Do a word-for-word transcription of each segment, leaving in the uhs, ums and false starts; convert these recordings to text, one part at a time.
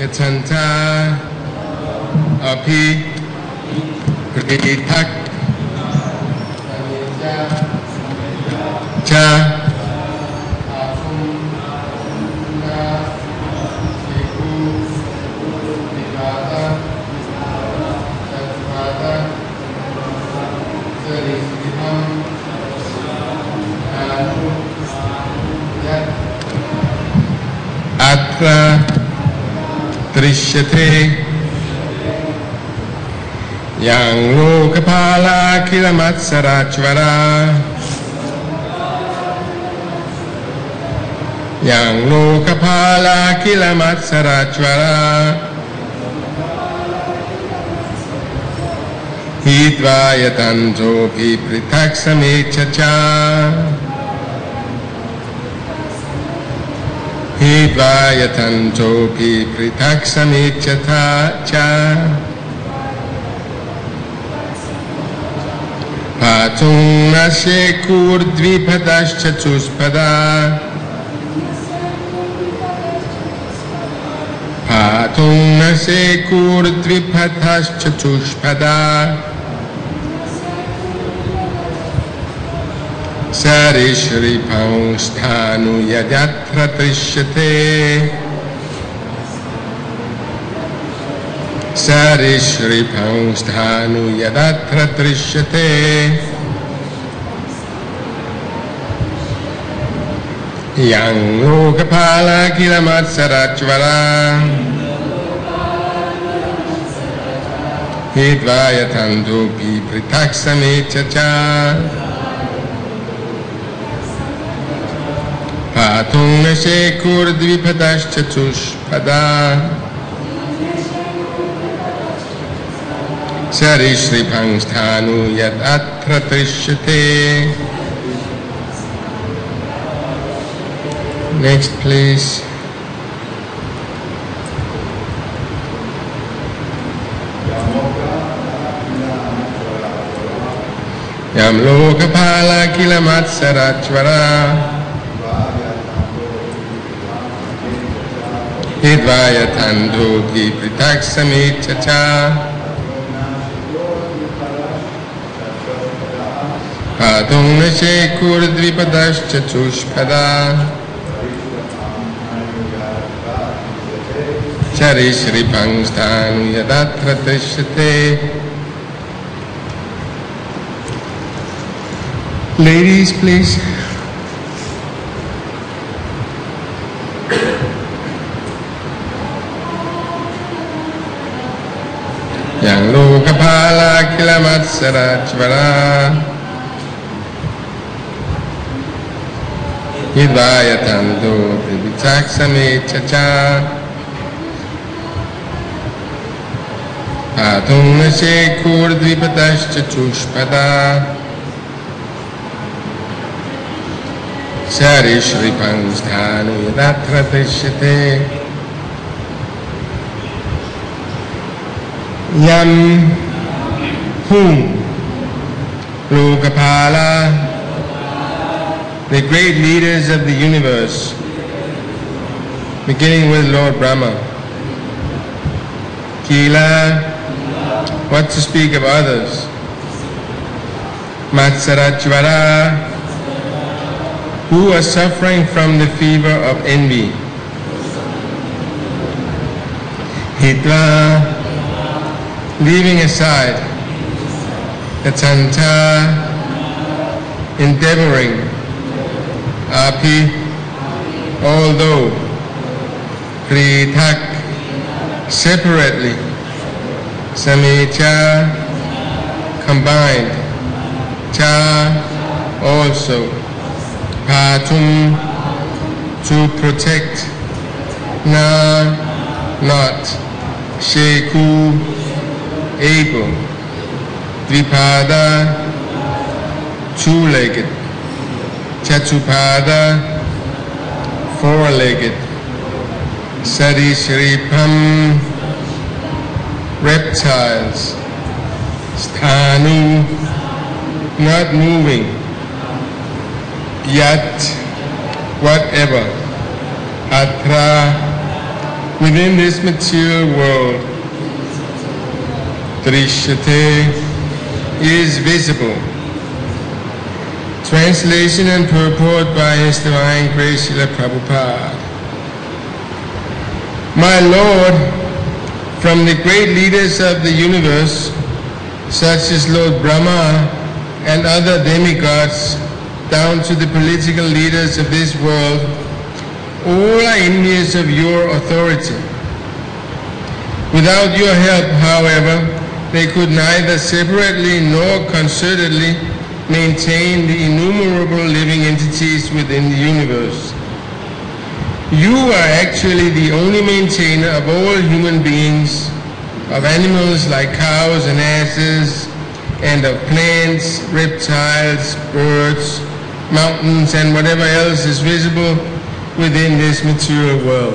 Yatanta api prithak cha atra trishyate yang lokapala kilamatsarachvara yang lokapala kilamatsarachvara hidvayatantopi prithak samechacha hidvayatantopi prithak samechata cha patung nashekur dvipadaschatuspada patung nashekur dvipadaschatuspada Sarishripam sthanu yadatra trishyate Sarishripam sthanu yadatra trishyate Yang lokapala kilamatsarachvara hidvayatantopi prithak samechacha patung nashekur dvipadaschatuspada sarishripam sthanu yadatra trishyate. Next, please. Yam lokapala kilamatsarachvara hidvayatantopi prithak samechacha patung nashekur dvipadaschatuspada sarishripam sthanu yadatra trishyate. Ladies, please. Yang lokapala kilamatsarachvara hidvayatantopi prithak samechacha patung nashekur dvipadaschatuspada sarishripam sthanu yadatra trishyate. Yam whom Lokapala, the great leaders of the universe, beginning with Lord Brahma, Kila, what to speak of others, Matsarachvara, who are suffering from the fever of envy, Hitva, leaving aside Yatanta, endeavoring, Api, although, Prithak, separately, Samecha, combined, Cha, also, Patum, to protect, Na, not, Sheku, able, Dvipada, two-legged, Chatupada, four-legged, Sarishripam, reptiles, Sthanu, not moving, Yat, whatever, Atra, within this material world, Drishyate, is visible. Translation and purport by His Divine Grace Srila Prabhupada. My Lord, from the great leaders of the universe, such as Lord Brahma and other demigods, down to the political leaders of this world, all are envious of your authority. Without your help, however, they could neither separately nor concertedly maintain the innumerable living entities within the universe. You are actually the only maintainer of all human beings, of animals like cows and asses, and of plants, reptiles, birds, mountains, and whatever else is visible within this material world.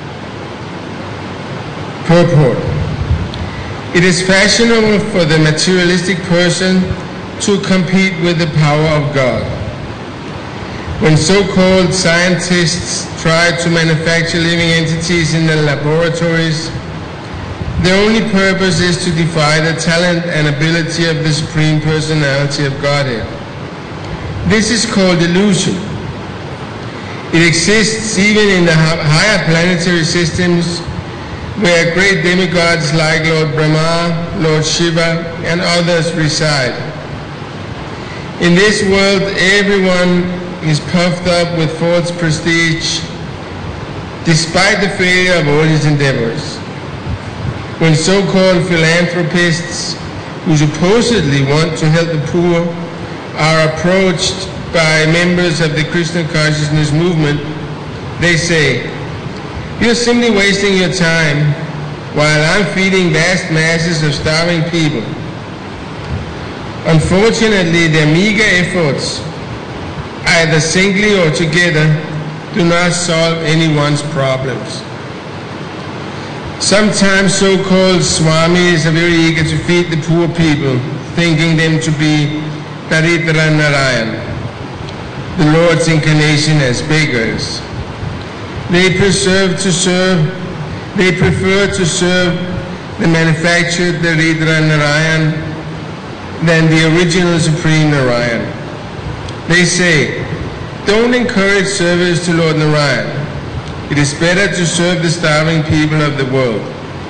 Purport. It is fashionable for the materialistic person to compete with the power of God. When so-called scientists try to manufacture living entities in their laboratories, their only purpose is to defy the talent and ability of the Supreme Personality of Godhead. This is called illusion. It exists even in the higher planetary systems, where great demigods like Lord Brahma, Lord Shiva, and others reside. In this world, everyone is puffed up with false prestige, despite the failure of all his endeavors. When so-called philanthropists, who supposedly want to help the poor, are approached by members of the Krishna consciousness movement, they say, "You're simply wasting your time while I'm feeding vast masses of starving people." Unfortunately, their meager efforts, either singly or together, do not solve anyone's problems. Sometimes so-called swamis are very eager to feed the poor people, thinking them to be Daridra Narayan, the Lord's incarnation as beggars. They prefer to serve, they prefer to serve the manufactured Daridra Narayan than the original Supreme Narayan. They say, don't encourage service to Lord Narayan. It is better to serve the starving people of the world.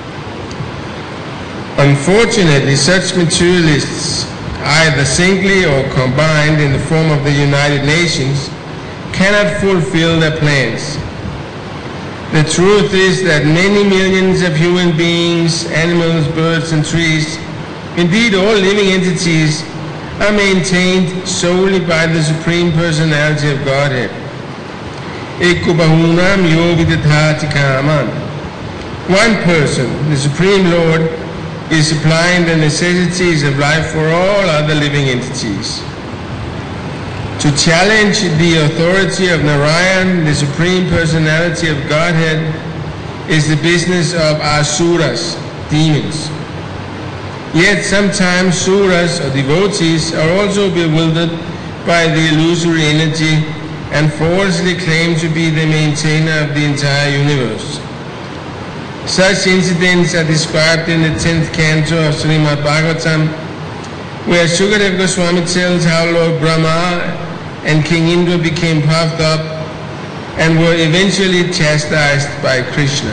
Unfortunately, such materialists, either singly or combined in the form of the United Nations, cannot fulfill their plans. The truth is that many millions of human beings, animals, birds, and trees, indeed all living entities, are maintained solely by the Supreme Personality of Godhead. Eko bahunam yo vidadhati kaman. One person, the Supreme Lord, is supplying the necessities of life for all other living entities. To challenge the authority of Narayan, the Supreme Personality of Godhead, is the business of asuras, demons. Yet sometimes suras or devotees are also bewildered by the illusory energy and falsely claim to be the maintainer of the entire universe. Such incidents are described in the tenth canto of Srimad Bhagavatam, where Shukadev Goswami tells how Lord Brahma and King Indra became puffed up and were eventually chastised by Krishna.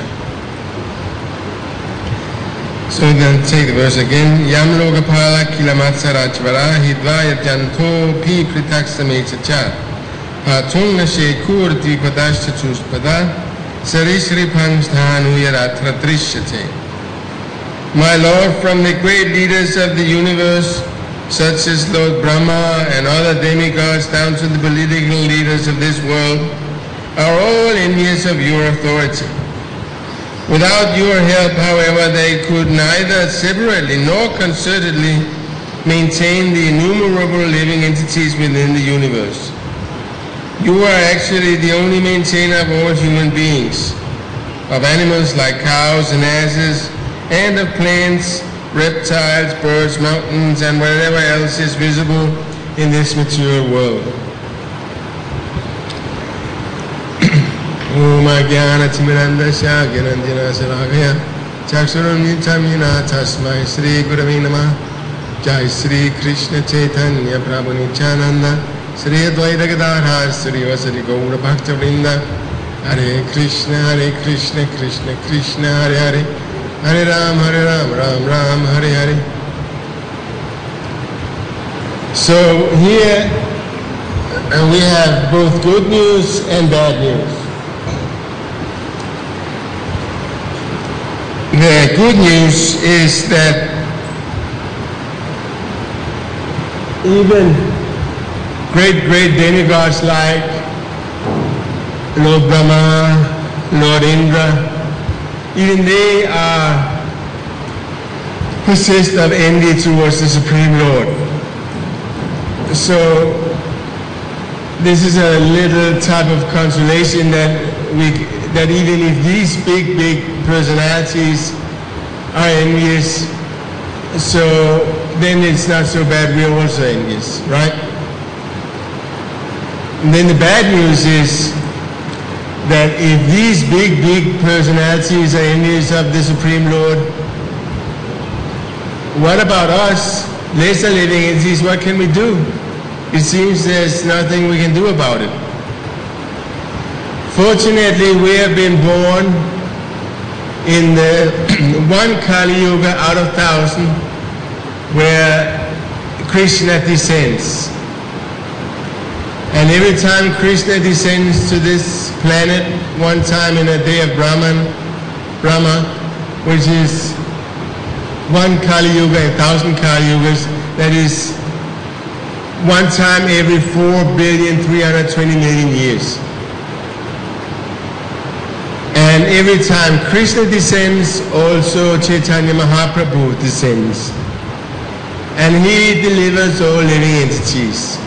So then take the verse again. Yam lokapala kilamatsarachvara hidvaya janto pi pritakstametacha patung nashe kur dvipadascha chuspada sarisri pangsthanu yaratra drishyate. My Lord, from the great leaders of the universe, such as Lord Brahma and other demigods down to the political leaders of this world, are all envious of your authority. Without your help, however, they could neither separately nor concertedly maintain the innumerable living entities within the universe. You are actually the only maintainer of all human beings, of animals like cows and asses, and of plants, reptiles, birds, mountains, and whatever else is visible in this material world. Om Jnana Timirandasya Gyananjana Salakaya Chakshurunnitamina Tasmai Sri Gurave Namah. Jai Sri Krishna Chaitanya Prabhu Nityananda Sri Advaita Gadadhar Sri Vasari Gaura Bhakta Vrinda. Hare Krishna Hare Krishna Krishna Krishna Hare Hare Hare Ram Hare Ram Ram Ram Hare Hare. So here uh, we have both good news and bad news. The good news is that even great, great demigods like Lord Brahma, Lord Indra, even they are possessed of envy towards the Supreme Lord. So this is a little type of consolation that we that even if these big, big personalities are envious, so then it's not so bad, we are also envious, right? And then the bad news is that if these big, big personalities are envious of the Supreme Lord, what about us, lesser living entities? What can we do? It seems there's nothing we can do about it. Fortunately, we have been born in the one Kali Yuga out of thousand where Krishna descends. And every time Krishna descends to this planet, one time in a day of Brahman, Brahma, which is one Kali Yuga, a thousand Kali Yugas, that is one time every four billion three hundred twenty million years. And every time Krishna descends, also Chaitanya Mahaprabhu descends. And he delivers all living entities.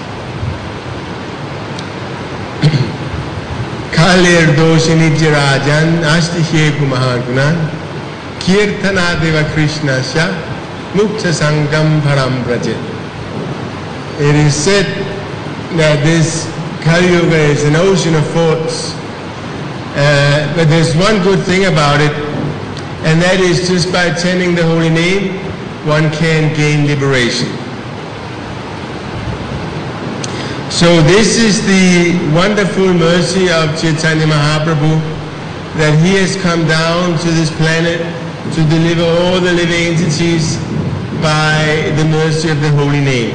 Kalir doshini jirajan ashtiheku mahagunan kirtana deva Krishna sya mukta sangam param brajet. It is said that this Kali Yuga is an ocean of faults. Uh, but there's one good thing about it, and that is just by chanting the holy name, one can gain liberation. So this is the wonderful mercy of Chaitanya Mahaprabhu, that he has come down to this planet to deliver all the living entities by the mercy of the holy name.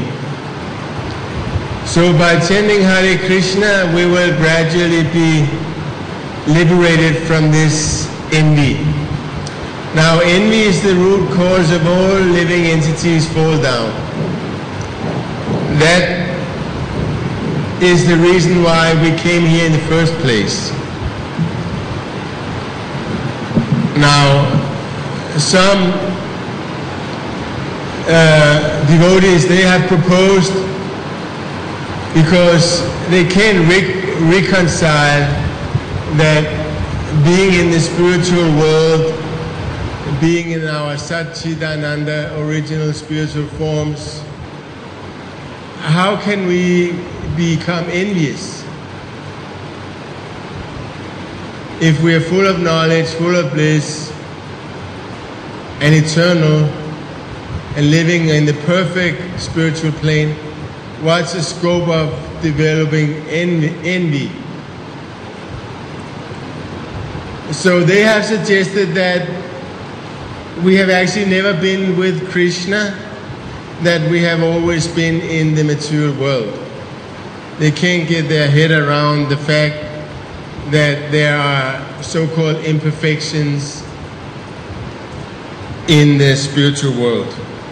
So by chanting Hare Krishna, we will gradually be liberated from this envy. Now, envy is the root cause of all living entities fall down. That is the reason why we came here in the first place. Now, some uh, devotees, they have proposed, because they can't re- reconcile that being in the spiritual world, being in our Satchidananda original spiritual forms, how can we become envious? If we are full of knowledge, full of bliss, and eternal, and living in the perfect spiritual plane, what's the scope of developing envy? So they have suggested that we have actually never been with Krishna, that we have always been in the material world. They can't get their head around the fact that there are so-called imperfections in the spiritual world.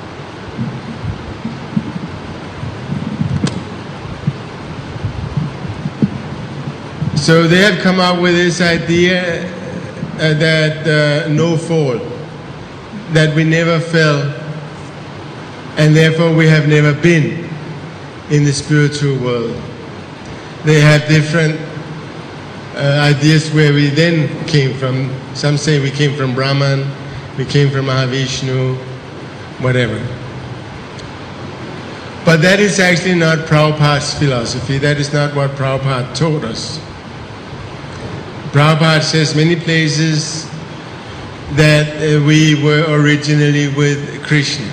So they have come up with this idea uh, that uh, no fall, that we never fell, and therefore we have never been in the spiritual world. They have different uh, ideas where we then came from. Some say we came from Brahman, we came from Mahavishnu, whatever. But that is actually not Prabhupada's philosophy. That is not what Prabhupada taught us. Prabhupada says many places that uh, we were originally with Krishna.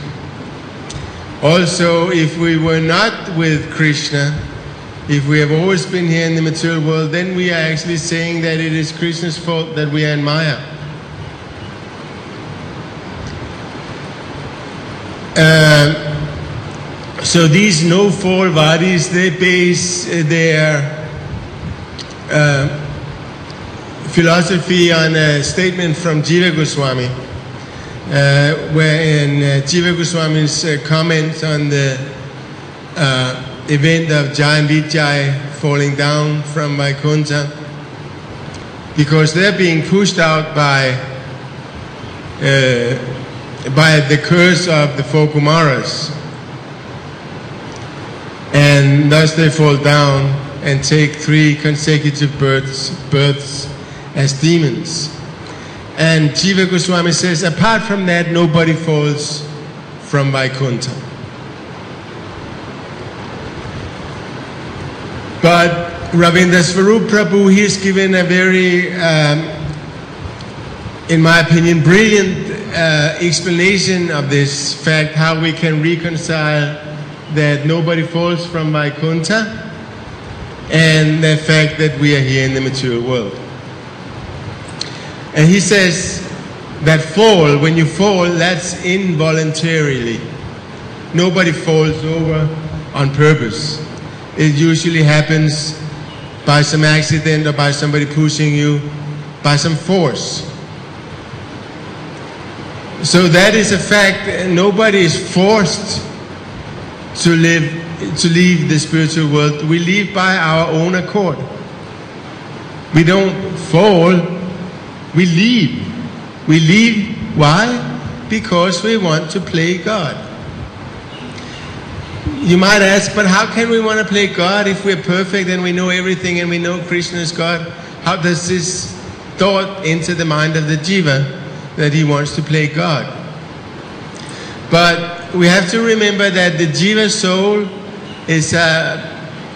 Also, if we were not with Krishna, if we have always been here in the material world, then we are actually saying that it is Krishna's fault that we are in Maya. Uh, so these no-fall vadis, they base their uh, philosophy on a statement from Jiva Goswami, uh, where in uh, Jiva Goswami's uh, comments on the uh, event of Jai and Vijay falling down from Vaikuntha, because they're being pushed out by uh, by the curse of the four Kumaras, and thus they fall down and take three consecutive births, births as demons. And Jiva Goswami says, apart from that, nobody falls from Vaikuntha. But Ravindra Swarup Prabhu, he has given a very, um, in my opinion, brilliant uh, explanation of this fact, how we can reconcile that nobody falls from Vaikuntha and the fact that we are here in the material world. And he says that fall, when you fall, that's involuntarily. Nobody falls over on purpose. It usually happens by some accident or by somebody pushing you, by some force. So that is a fact. Nobody is forced to live, to leave the spiritual world. We leave by our own accord. We don't fall, we leave. We leave, why? Because we want to play God. You might ask, but how can we want to play God if we're perfect and we know everything and we know Krishna is God? How does this thought enter the mind of the jiva that he wants to play God? But we have to remember that the jiva soul is a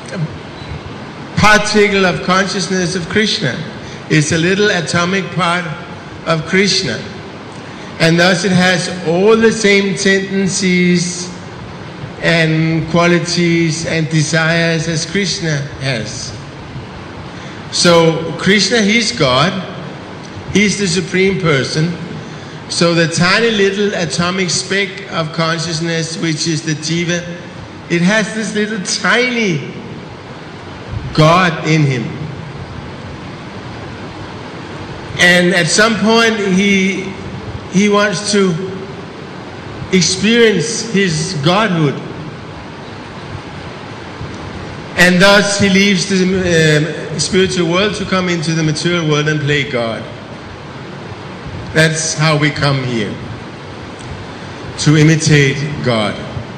particle of consciousness of Krishna. It's a little atomic part of Krishna. And thus it has all the same tendencies and qualities and desires as Krishna has. So Krishna, he's God, he's the Supreme Person. So the tiny little atomic speck of consciousness, which is the jiva, it has this little tiny God in him. And at some point he, he wants to experience his godhood. And thus he leaves the uh, spiritual world to come into the material world and play God. That's how we come here, to imitate God.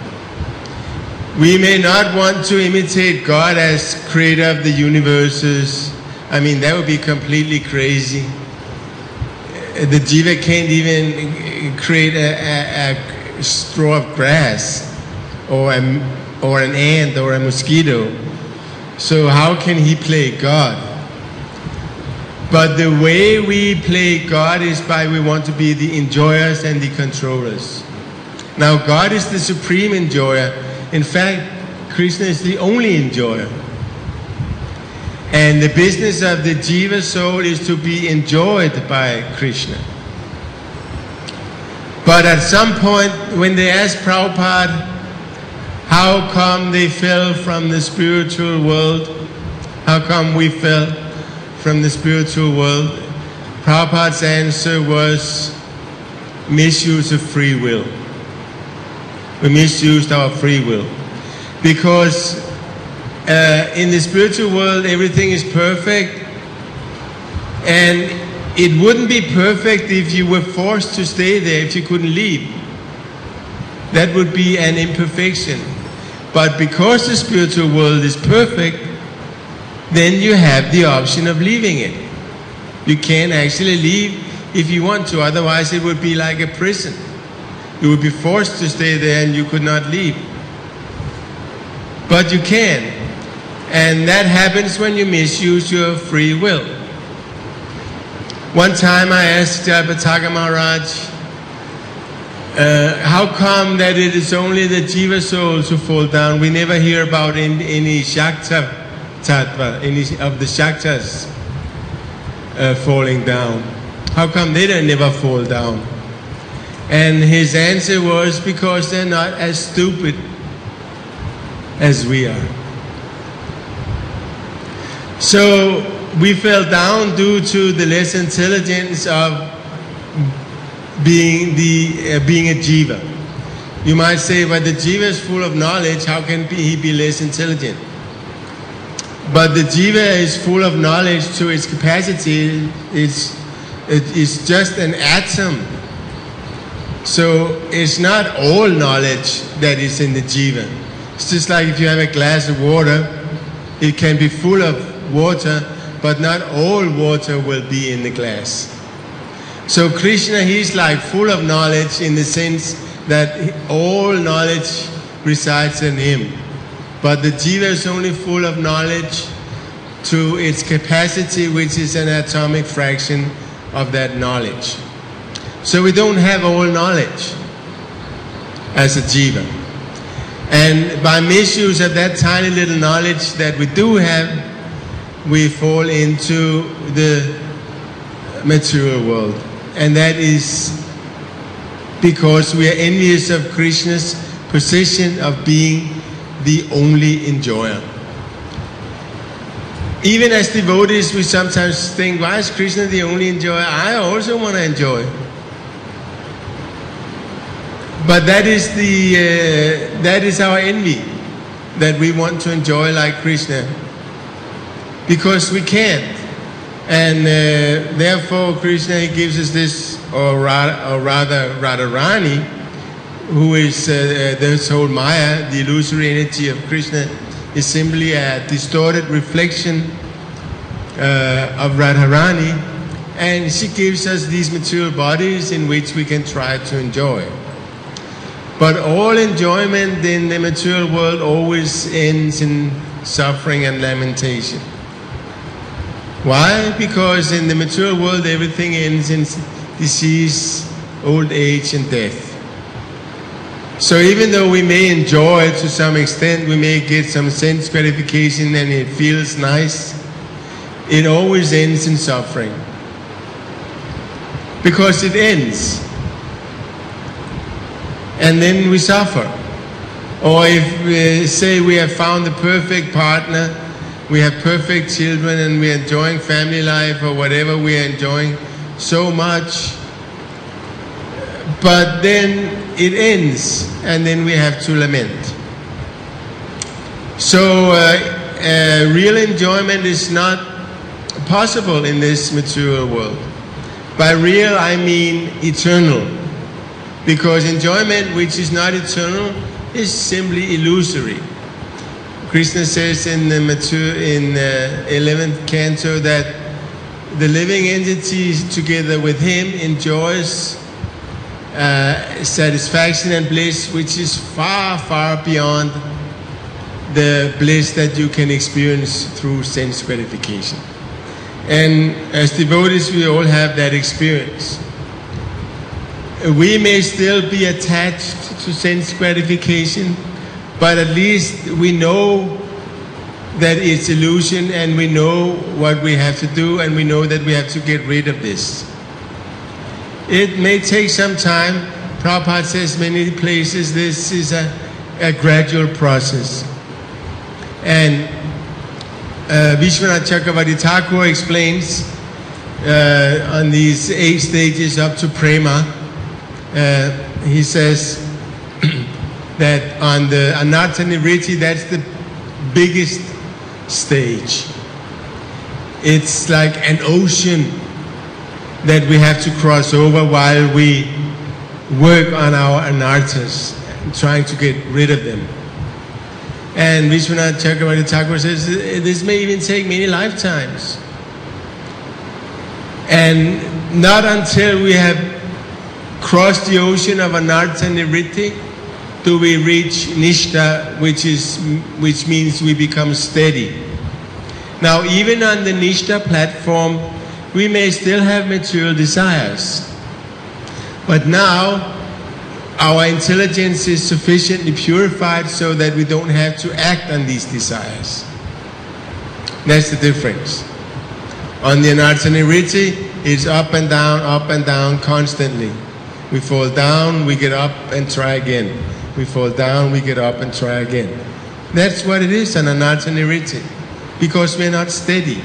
We may not want to imitate God as creator of the universes. I mean, that would be completely crazy. The jiva can't even create a, a, a straw of grass, or, a, or an ant, or a mosquito. So how can he play God? But the way we play God is by we want to be the enjoyers and the controllers. Now God is the supreme enjoyer. In fact, Krishna is the only enjoyer. And the business of the jiva soul is to be enjoyed by Krishna. But at some point, when they asked Prabhupada how come they fell from the spiritual world, how come we fell from the spiritual world, Prabhupada's answer was misuse of free will. We misused our free will. Because uh, in the spiritual world everything is perfect, and it wouldn't be perfect if you were forced to stay there, if you couldn't leave. That would be an imperfection. But because the spiritual world is perfect, then you have the option of leaving it. You can actually leave if you want to, otherwise it would be like a prison. You would be forced to stay there and you could not leave. But you can. And that happens when you misuse your free will. One time I asked Jayapataka Maharaj, uh, how come that it is only the Jiva souls who fall down? We never hear about any, any Shakta Tattva, any of the Shaktas uh, falling down. How come they don't never fall down? And his answer was, because they're not as stupid as we are. So we fell down due to the less intelligence of being the uh, being a jiva. You might say, but the jiva is full of knowledge, how can he be less intelligent? But the jiva is full of knowledge to its capacity. It's, it's just an atom. So it's not all knowledge that is in the jiva. It's just like if you have a glass of water, it can be full of water, but not all water will be in the glass. So Krishna, he's like full of knowledge in the sense that all knowledge resides in him. But the jiva is only full of knowledge to its capacity, which is an atomic fraction of that knowledge. So we don't have all knowledge as a jiva. And by misuse of that tiny little knowledge that we do have, we fall into the material world. And that is because we are envious of Krishna's position of being the only enjoyer. Even as devotees, we sometimes think, why is Krishna the only enjoyer? I also want to enjoy. But that is the uh, that is our envy, that we want to enjoy like Krishna, because we can't. And uh, therefore Krishna, he gives us this, or rather, or rather Radharani, who is uh, this whole Maya, the illusory energy of Krishna, is simply a distorted reflection uh, of Radharani, and she gives us these material bodies in which we can try to enjoy. But all enjoyment in the material world always ends in suffering and lamentation. Why? Because in the material world everything ends in disease, old age and death. So even though we may enjoy to some extent, we may get some sense gratification and it feels nice, it always ends in suffering. Because it ends. And then we suffer. Or if we say we have found the perfect partner, we have perfect children and we are enjoying family life or whatever we are enjoying so much, but then it ends and then we have to lament. So uh, uh, real enjoyment is not possible in this material world. By real I mean eternal, because enjoyment which is not eternal is simply illusory. Krishna says in the mature, in the eleventh canto that the living entity together with him enjoys uh, satisfaction and bliss which is far, far beyond the bliss that you can experience through sense gratification. And as devotees, we all have that experience. We may still be attached to sense gratification, but at least we know that it's illusion and we know what we have to do and we know that we have to get rid of this. It may take some time. Prabhupada says many places this is a, a gradual process. And uh, Vishwanath Chakravarti Thakur explains uh, on these eight stages up to prema, uh, he says that on the Anartha Nivritti, that's the biggest stage. It's like an ocean that we have to cross over while we work on our anarthas, trying to get rid of them. And Vishwanath Chakravarti Thakur says this may even take many lifetimes. And not until we have crossed the ocean of Anartha Nivritti do we reach Nishta, which is which means we become steady. Now, even on the Nishta platform, we may still have material desires. But now, our intelligence is sufficiently purified so that we don't have to act on these desires. That's the difference. On the Anartha-nivritti, it's up and down, up and down constantly. We fall down, we get up and try again. We fall down, we get up and try again. That's what it is on Anartha-nivritti, because we're not steady.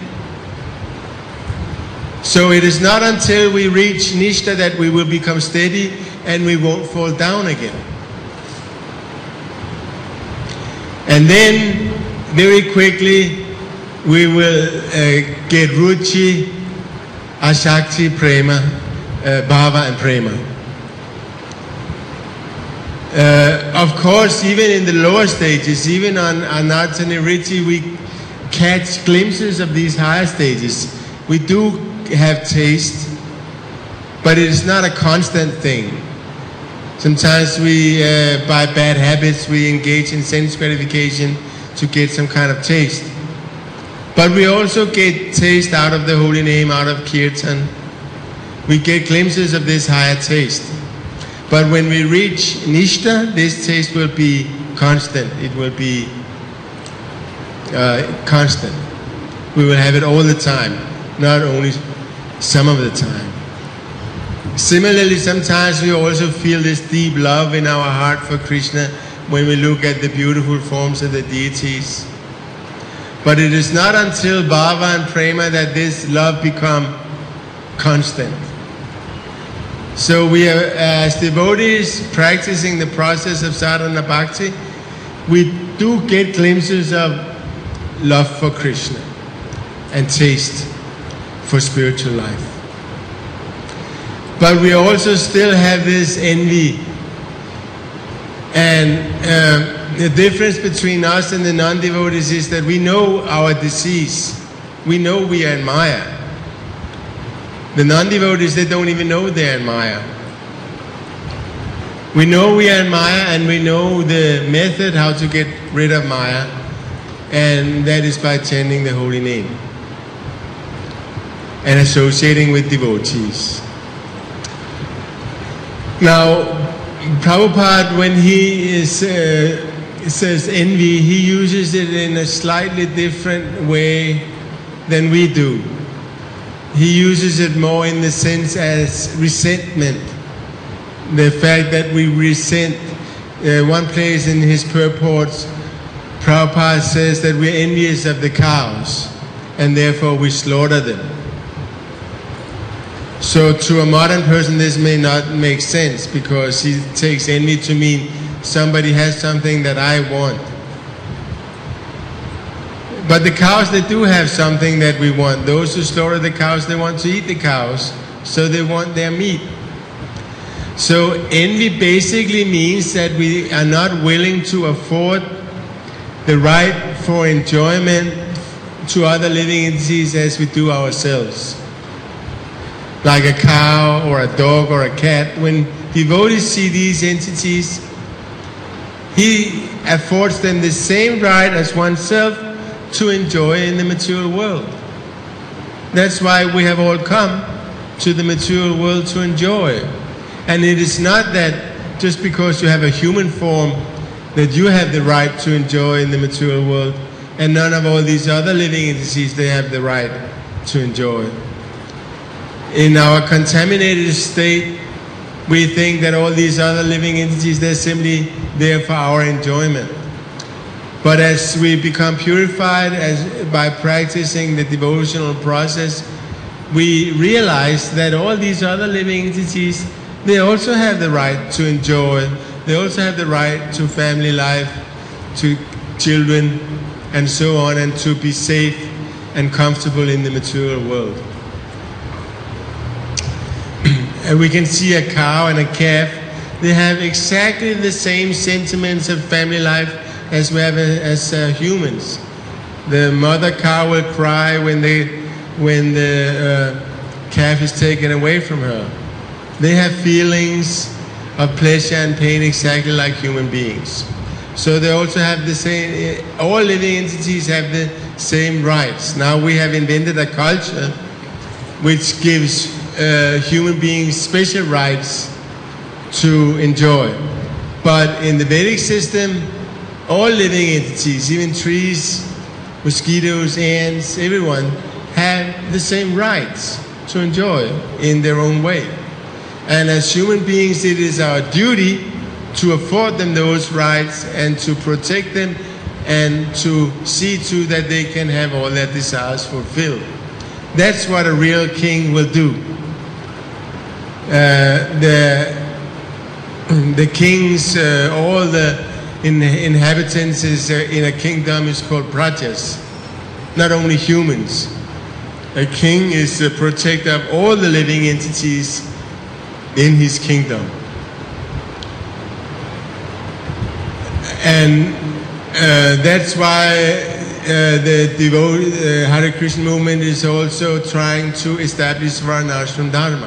So it is not until we reach Nishtha that we will become steady and we won't fall down again. And then, very quickly, we will uh, get Ruchi, Asakti, Prema, uh, Bhava and Prema. Uh, of course, even in the lower stages, even on Anartha-nivritti, we catch glimpses of these higher stages. We do have taste, but it is not a constant thing. Sometimes we, uh, by bad habits, we engage in sense gratification to get some kind of taste. But we also get taste out of the holy name, out of kirtan. We get glimpses of this higher taste. But when we reach Nishtha, this taste will be constant. It will be uh, constant. We will have it all the time, not only some of the time. Similarly, sometimes we also feel this deep love in our heart for Krishna when we look at the beautiful forms of the deities. But it is not until Bhava and Prema that this love become constant. So we are, as devotees practicing the process of sadhana bhakti, we do get glimpses of love for Krishna and taste for spiritual life. But we also still have this envy. And uh, the difference between us and the non-devotees is that we know our disease. We know we are in Maya. The non-devotees, they don't even know they're in Maya. We know we are in Maya, and we know the method how to get rid of Maya, and that is by chanting the holy name and associating with devotees. Now, Prabhupada, when he is, uh, says envy, he uses it in a slightly different way than we do. He uses it more in the sense as resentment. The fact that we resent. Uh, one place in his purports, Prabhupada says that we're envious of the cows and therefore we slaughter them. So to a modern person this may not make sense, because he takes envy to mean somebody has something that I want. But the cows, they do have something that we want. Those who slaughter the cows, they want to eat the cows, so they want their meat. So envy basically means that we are not willing to afford the right for enjoyment to other living entities as we do ourselves. Like a cow or a dog or a cat, when devotees see these entities, he affords them the same right as oneself to enjoy in the material world. That's why we have all come to the material world to enjoy. And it is not that just because you have a human form that you have the right to enjoy in the material world, and none of all these other living entities, they have the right to enjoy. In our contaminated state, we think that all these other living entities, they're simply there for our enjoyment. But as we become purified as by practicing the devotional process, we realize that all these other living entities, they also have the right to enjoy. They also have the right to family life, to children, and so on, and to be safe and comfortable in the material world. And we can see a cow and a calf, they have exactly the same sentiments of family life as we have as uh, humans. The mother cow will cry when, they, when the uh, calf is taken away from her. They have feelings of pleasure and pain exactly like human beings. So they also have the same, all living entities have the same rights. Now we have invented a culture which gives uh, human beings special rights to enjoy. But in the Vedic system, all living entities, even trees, mosquitoes, ants, everyone, have the same rights to enjoy in their own way. And as human beings, it is our duty to afford them those rights and to protect them and to see to that they can have all their desires fulfilled. That's what a real king will do. Uh, the, the kings, uh, all the in, inhabitants is, uh, in a kingdom is called prajas, not only humans. A king is the protector of all the living entities in his kingdom. And uh, that's why uh, the devote, uh, Hare Krishna movement is also trying to establish Varnashram Dharma.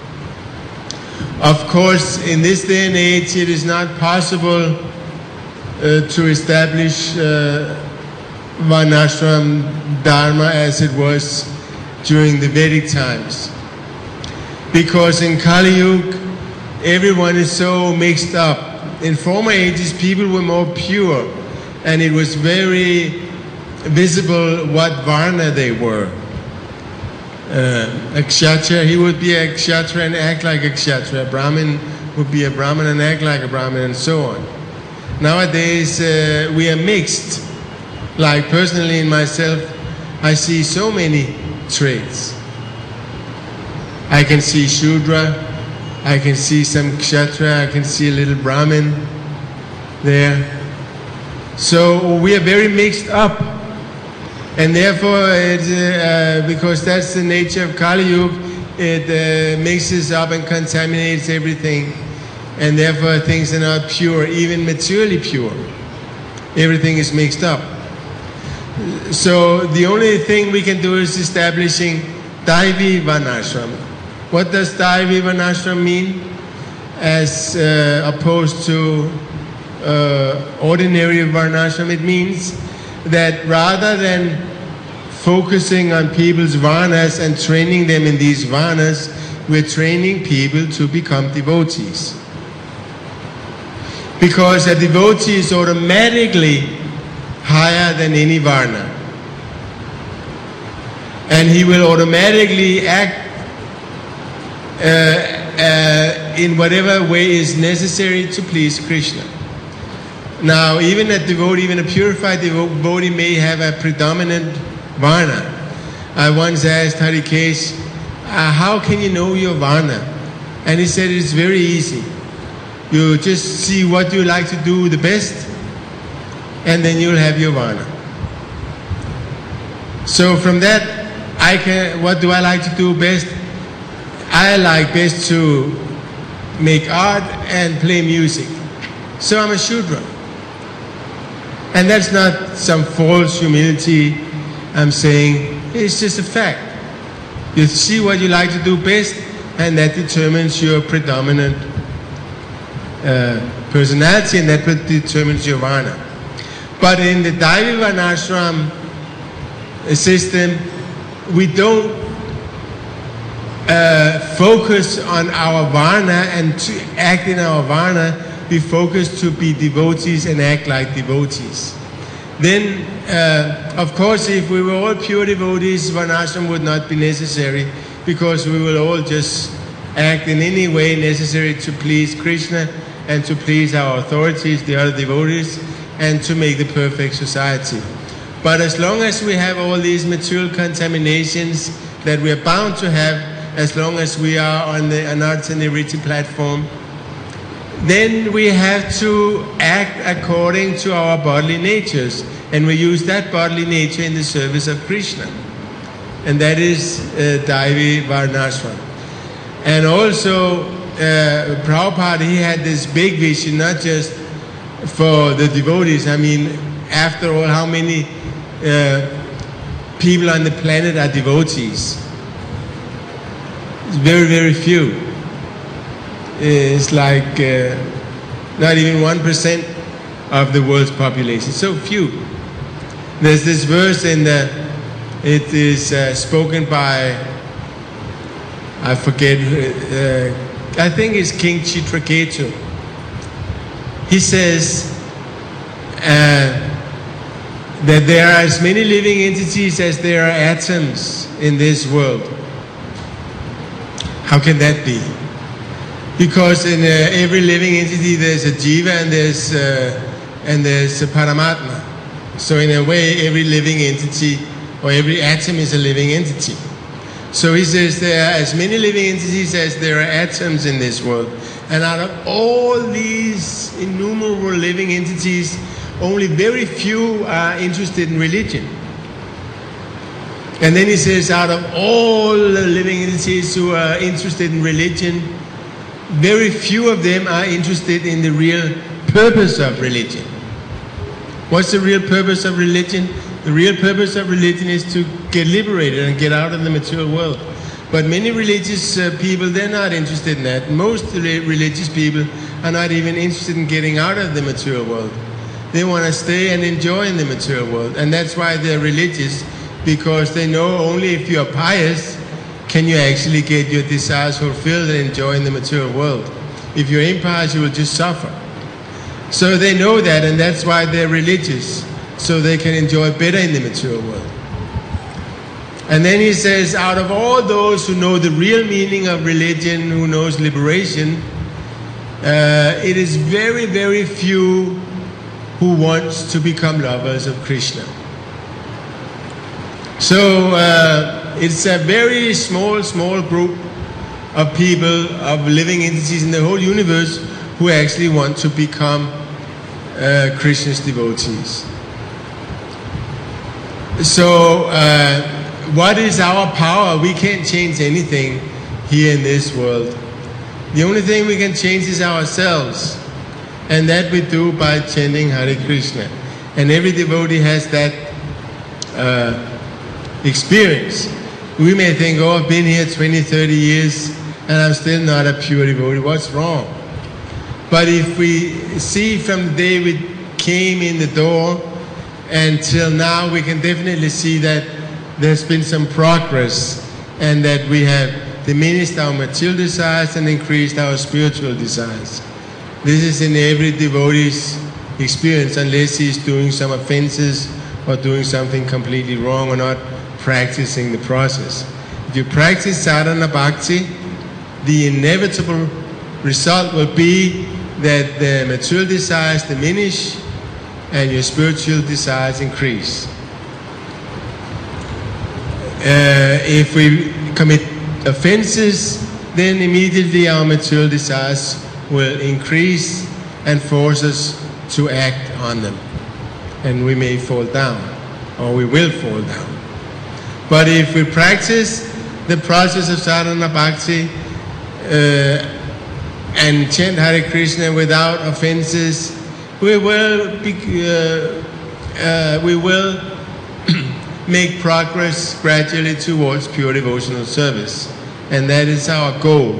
Of course, in this day and age, it is not possible uh, to establish uh, Varnashram Dharma as it was during the Vedic times. Because in Kali Yuga, everyone is so mixed up. In former ages, people were more pure, and it was very visible what Varna they were. Uh, a Kshatriya, he would be a Kshatriya and act like a Kshatriya. A Brahmin would be a Brahmin and act like a Brahmin, and so on. Nowadays, uh, we are mixed. Like personally in myself, I see so many traits. I can see Shudra, I can see some Kshatriya, I can see a little Brahmin there. So we are very mixed up. And therefore, it, uh, because that's the nature of Kali Yuga, it uh, mixes up and contaminates everything. And therefore things are not pure, even materially pure. Everything is mixed up. So the only thing we can do is establishing Daivi Varnashram. What does Daivi Varnashram mean? As uh, opposed to uh, ordinary Varnashram, it means that rather than focusing on people's Varnas and training them in these Varnas, we're training people to become devotees. Because a devotee is automatically higher than any Varna. And he will automatically act uh, uh, in whatever way is necessary to please Krishna. Now, even a devotee, even a purified devotee may have a predominant Varna. I once asked Harikesh, uh, how can you know your Varna? And he said it's very easy. You just see what you like to do the best, and then you'll have your Varna. So from that, I can, what do I like to do best? I like best to make art and play music. So I'm a Shudra. And that's not some false humility. I'm saying it's just a fact. You see what you like to do best, and that determines your predominant uh, personality, and that determines your Varna. But in the Daivi Varnashram system, we don't uh, focus on our Varna and to act in our Varna. We focus to be devotees and act like devotees. Then, uh, of course, if we were all pure devotees, Varnashram would not be necessary, because we will all just act in any way necessary to please Krishna and to please our authorities, the other devotees, and to make the perfect society. But as long as we have all these material contaminations that we are bound to have, as long as we are on the Anartha Nivritti platform, then we have to act according to our bodily natures, and we use that bodily nature in the service of Krishna. And that is uh, Daivi Varnashram. And also, uh, Prabhupada, he had this big vision, not just for the devotees. I mean, after all, how many uh, people on the planet are devotees? It's very, very few. It's like uh, not even one percent of the world's population. So few. There's this verse in the, it is uh, spoken by I forget, uh, I think it's King Chitraketu. He says uh, that there are as many living entities as there are atoms in this world. How can that be? Because in uh, every living entity there's a jiva and there's uh, and there's a paramatma. So in a way, every living entity or every atom is a living entity. So he says there are as many living entities as there are atoms in this world. And out of all these innumerable living entities, only very few are interested in religion. And then he says out of all the living entities who are interested in religion, very few of them are interested in the real purpose of religion. What's the real purpose of religion? The real purpose of religion is to get liberated and get out of the material world. But many religious uh, people, they're not interested in that. Most religious people are not even interested in getting out of the material world. They want to stay and enjoy in the material world. And that's why they're religious, because they know only if you're pious can you actually get your desires fulfilled and enjoy in the material world. If you're impious, you will just suffer. So they know that, and that's why they're religious, so they can enjoy better in the material world. And then he says, out of all those who know the real meaning of religion, who knows liberation, uh, it is very, very few who wants to become lovers of Krishna. So uh, it's a very small, small group of people, of living entities in the whole universe who actually want to become uh, Krishna's devotees. So uh, what is our power? We can't change anything here in this world. The only thing we can change is ourselves. And that we do by chanting Hare Krishna. And every devotee has that uh, experience. We may think, oh, I've been here twenty, thirty years and I'm still not a pure devotee. What's wrong? But if we see from the day we came in the door until now, we can definitely see that there's been some progress and that we have diminished our material desires and increased our spiritual desires. This is in every devotee's experience, unless he's doing some offenses or doing something completely wrong or not practicing the process. If you practice sadhana bhakti, the inevitable result will be that the material desires diminish and your spiritual desires increase. Uh, if we commit offenses, then immediately our material desires will increase and force us to act on them. And we may fall down, or we will fall down. But if we practice the process of sadhana bhakti uh, and chant Hare Krishna without offenses, we will be, uh, uh, we will make progress gradually towards pure devotional service. And that is our goal.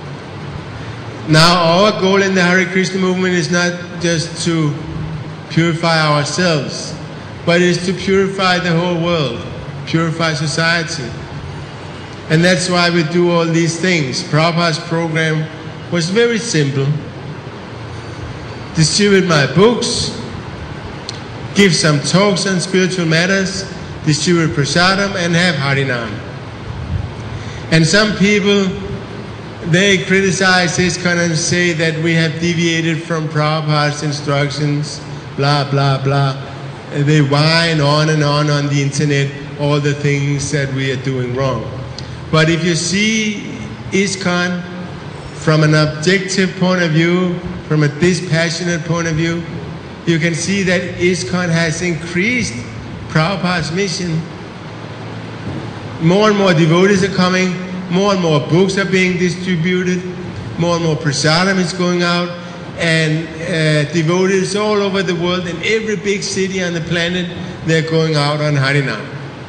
Now, our goal in the Hare Krishna movement is not just to purify ourselves, but is to purify the whole world, purify society. And that's why we do all these things. Prabhupada's program was very simple. Distribute my books, give some talks on spiritual matters, distribute prasadam, and have Harinam. And some people, they criticize ISKCON and say that we have deviated from Prabhupada's instructions, blah, blah, blah. And they whine on and on on the internet all the things that we are doing wrong. But if you see ISKCON from an objective point of view, from a dispassionate point of view, you can see that ISKCON has increased Prabhupada's mission. More and more devotees are coming, more and more books are being distributed, more and more prasadam is going out, and uh, devotees all over the world, in every big city on the planet, they're going out on Harinam.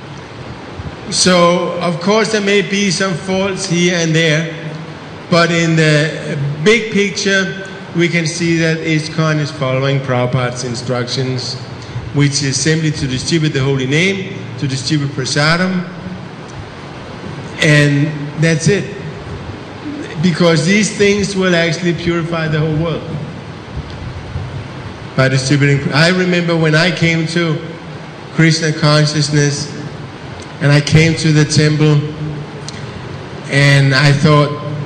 So, of course, there may be some faults here and there, but in the big picture, we can see that ISKCON is following Prabhupada's instructions, which is simply to distribute the holy name, to distribute prasadam, and that's it. because these things will actually purify the whole world by distributing. I remember when I came to Krishna consciousness and I came to the temple and I thought,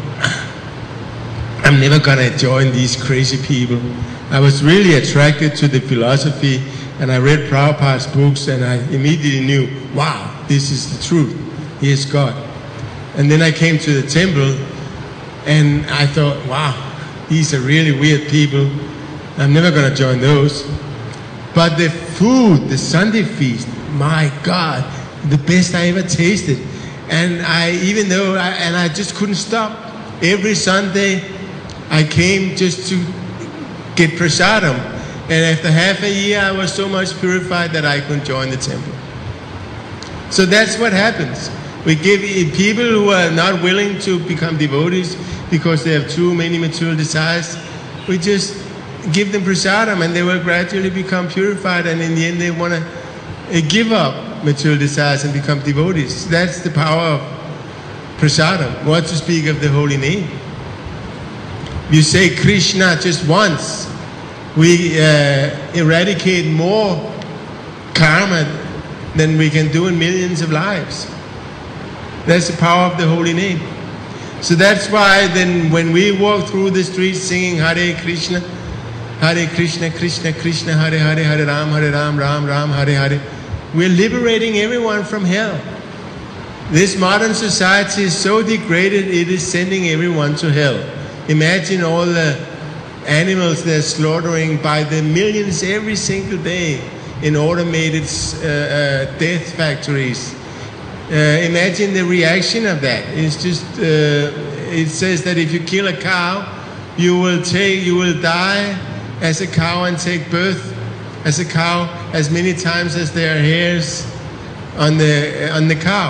I'm never gonna join these crazy people. I was really attracted to the philosophy, and I read Prabhupada's books and I immediately knew, wow, this is the truth. He is God. And then I came to the temple and I thought, wow, these are really weird people. I'm never gonna join those. But the food, the Sunday feast, my God, the best I ever tasted. And I, even though, I, and I just couldn't stop. Every Sunday I came just to get prasadam. And after half a year I was so much purified that I could join the temple. So that's what happens. We give people who are not willing to become devotees because they have too many material desires, we just give them prasadam and they will gradually become purified, and in the end they want to uh, give up material desires and become devotees. That's the power of prasadam. What to speak of the holy name? You say Krishna just once, we uh, eradicate more karma than we can do in millions of lives. That's the power of the holy name. So that's why then when we walk through the streets singing Hare Krishna, Hare Krishna, Krishna Krishna, Hare Hare, Hare Ram, Hare Ram, Ram Ram, Hare Hare, we're liberating everyone from hell. This modern society is so degraded, it is sending everyone to hell. Imagine all the animals they're slaughtering by the millions every single day in automated uh, uh, death factories. Uh, imagine the reaction of that. It's just, uh, it says that if you kill a cow, you will take, you will die as a cow and take birth as a cow as many times as there are hairs on the on the cow.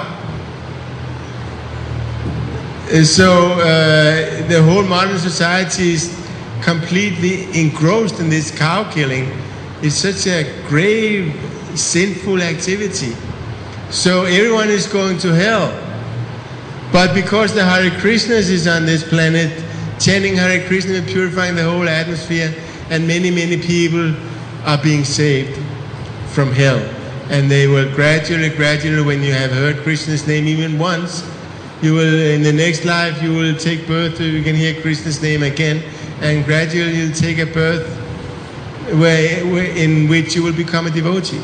So uh, the whole modern society is completely engrossed in this cow killing. It's such a grave, sinful activity. So everyone is going to hell. But because the Hare Krishnas is on this planet, chanting Hare Krishna and purifying the whole atmosphere, and many, many people are being saved from hell. And they will gradually, gradually, when you have heard Krishna's name even once, you will, in the next life, you will take birth, so you can hear Krishna's name again, and gradually you'll take a birth where, where, in which you will become a devotee.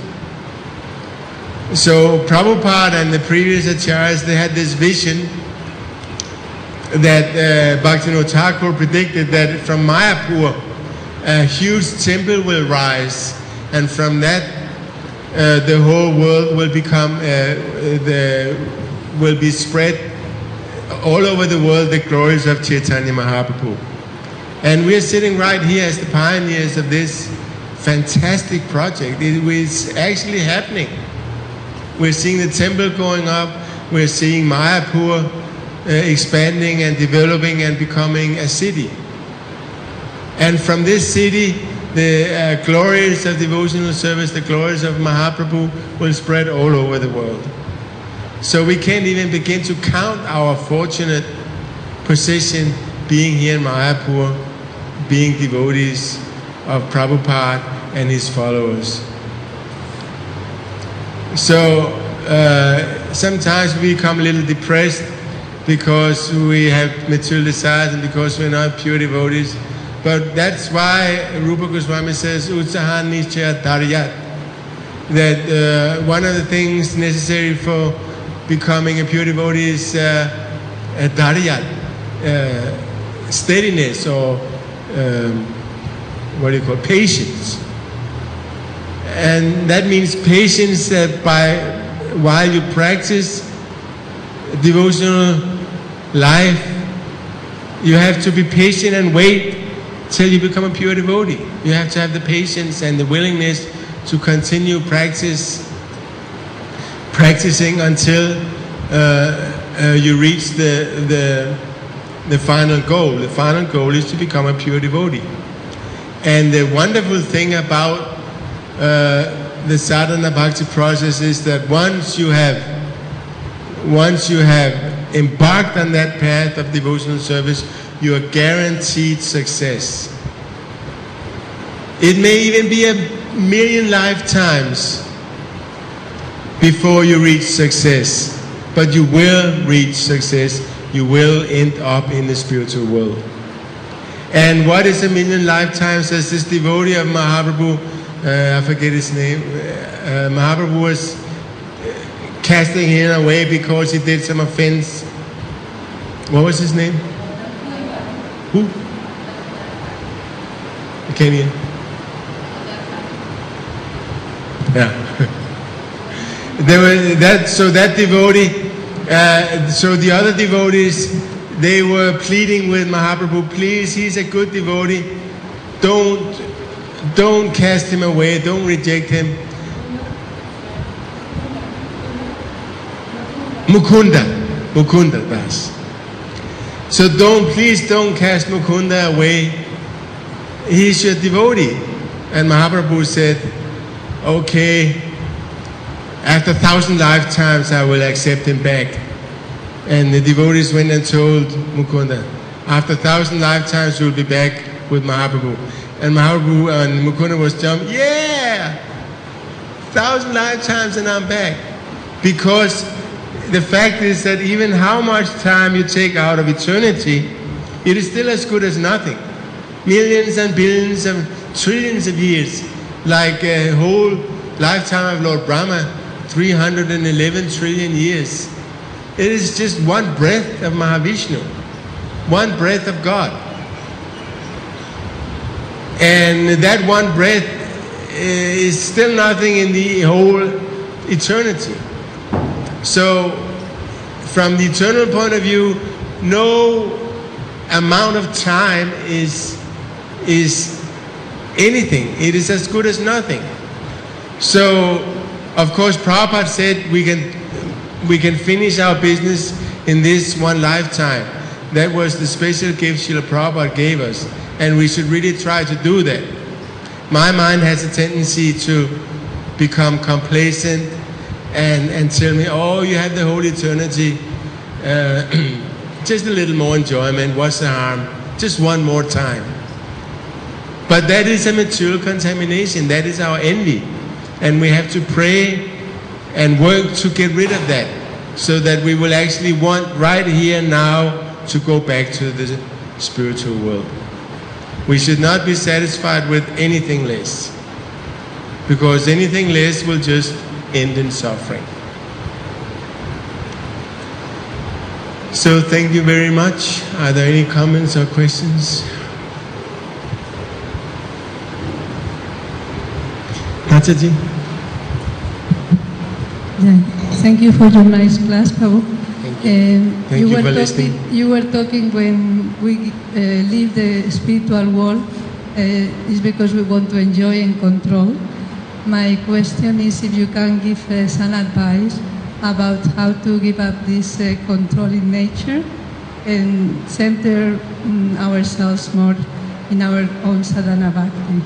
So Prabhupada and the previous acharyas, they had this vision that uh, Bhaktivinoda Thakur predicted that from Mayapur a huge temple will rise, and from that uh, the whole world will become, uh, the, will be spread all over the world, the glories of Chaitanya Mahaprabhu. And we're sitting right here as the pioneers of this fantastic project. It is actually happening. We're seeing the temple going up, we're seeing Mayapur uh, expanding and developing and becoming a city. And from this city, the uh, glories of devotional service, the glories of Mahaprabhu will spread all over the world. So we can't even begin to count our fortunate position being here in Mayapur, being devotees of Prabhupada and his followers. So uh, sometimes we become a little depressed because we have material desires and because we're not pure devotees. But that's why Rupa Goswami says, Utsahan Nishchaya Dharyat, that uh, one of the things necessary for becoming a pure devotee is uh, a dharyat, uh, steadiness, or um, what do you call it? Patience. And that means patience that by while you practice devotional life, you have to be patient and wait till you become a pure devotee. You have to have the patience and the willingness to continue practice, practicing until uh, uh, you reach the, the, the final goal. The final goal is to become a pure devotee. And the wonderful thing about uh, the sadhana bhakti process is that once you have, once you have embarked on that path of devotional service, you are guaranteed success. It may even be a million lifetimes before you reach success, but you will reach success. You will end up in the spiritual world. And what is a million lifetimes? As this devotee of Mahaprabhu, uh, I forget his name, uh, Mahaprabhu was casting him away because he did some offense. What was his name? Who? I came here. Yeah. There were that. So that devotee. Uh, so the other devotees, they were pleading with Mahaprabhu, please, he's a good devotee. Don't, don't cast him away. Don't reject him. Mukunda, Mukunda Das. So don't, please don't cast Mukunda away. He's your devotee. And Mahaprabhu said, okay, after a thousand lifetimes I will accept him back. And the devotees went and told Mukunda, after a thousand lifetimes you will be back with Mahaprabhu. And Mahaprabhu and Mukunda was jumping, yeah, thousand lifetimes and I'm back. Because the fact is that even how much time you take out of eternity, it is still as good as nothing. Millions and billions and trillions of years, like a whole lifetime of Lord Brahma, three hundred eleven trillion years. It is just one breath of Mahavishnu, one breath of God. And that one breath is still nothing in the whole eternity. So, from the eternal point of view, no amount of time is, is anything. It is as good as nothing. So, of course, Prabhupada said we can, we can finish our business in this one lifetime. That was the special gift Srila Prabhupada gave us. And we should really try to do that. My mind has a tendency to become complacent and, and tell me, oh, you have the whole eternity. Uh, just a little more enjoyment. What's the harm? Just one more time. But that is a material contamination. That is our envy. And we have to pray and work to get rid of that, so that we will actually want right here now to go back to the spiritual world. We should not be satisfied with anything less, because anything less will just end in suffering. So thank you very much. Are there any comments or questions? Mataji? Yeah. Thank you for your nice class, Prabhu. Thank you. Um, Thank you, you were for talking, listening. you were talking when we uh, leave the spiritual world, uh, is because we want to enjoy and control. My question is if you can give uh, some advice about how to give up this uh, controlling nature and center um, ourselves more in our own sadhana bhakti.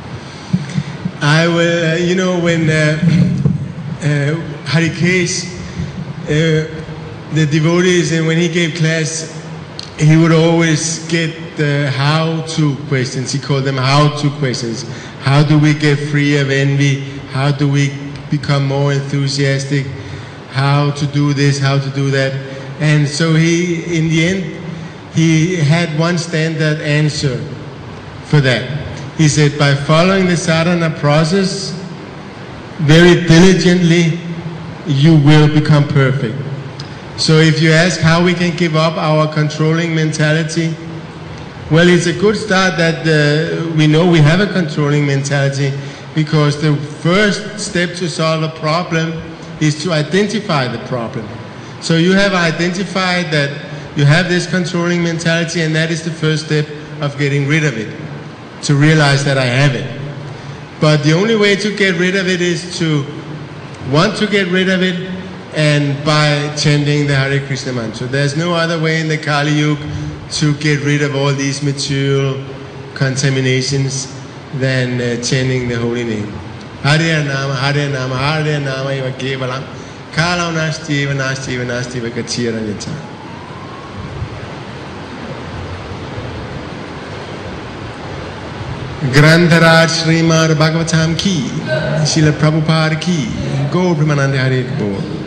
I will, uh, you know, when uh, uh, Harikesh, uh, the devotees, and when he gave class, he would always get the how-to questions. He called them how-to questions. How do we get free of envy? How do we become more enthusiastic? How to do this, how to do that? And so he, in the end, he had one standard answer for that. He said, by following the sadhana process very diligently, you will become perfect. So if you ask how we can give up our controlling mentality, well, it's a good start that uh, we know we have a controlling mentality, because the first step to solve a problem is to identify the problem. So you have identified that you have this controlling mentality, and that is the first step of getting rid of it, to realize that I have it. But the only way to get rid of it is to want to get rid of it, and by chanting the Hare Krishna mantra. There's no other way in the Kali Yuga to get rid of all these material contaminations than uh, chanting the holy name. Hare Nama, Hare Nama, Hare Nama, Eva Kevalam, Kala Nasti, Eva Nasti, Eva Nasti, Eva Kachira Yata. Grantaraj Srimad Bhagavatam ki, Srila Prabhupada ki, Gaur Premanande Hare Bol.